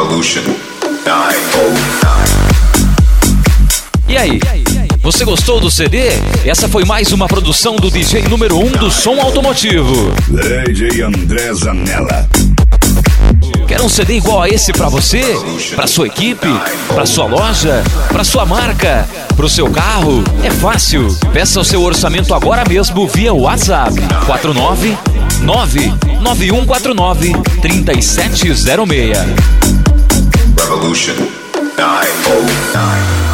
Revolution 909. E aí, você gostou do CD? Essa foi mais uma produção do DJ número 1 do som automotivo, DJ André Zanella. Quer um CD igual a esse pra você? Pra sua equipe? Pra sua loja? Pra sua marca? Pro seu carro? É fácil. Peça o seu orçamento agora mesmo via WhatsApp 499-9149-3706. Revolution 909.